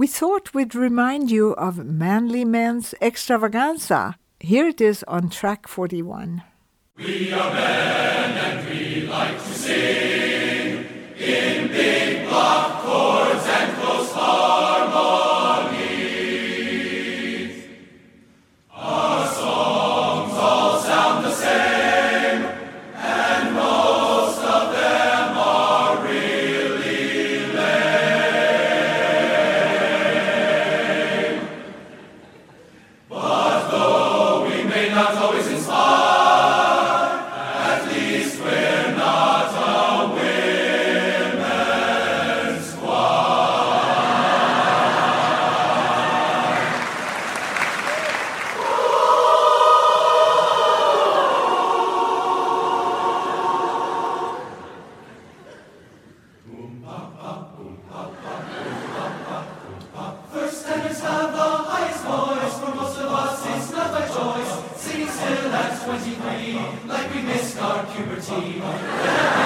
we thought we'd remind you of Manly Men's Extravaganza. Here it is on track 41. We are men and we like to sing in big block chords and close harmonies. Our songs all sound the same, and most of them are really lame. But though we may not always inspire, at least we're not a women's First tenors have the highest voice. For most of us, it's not by choice. Singing still at 23, like we missed our puberty.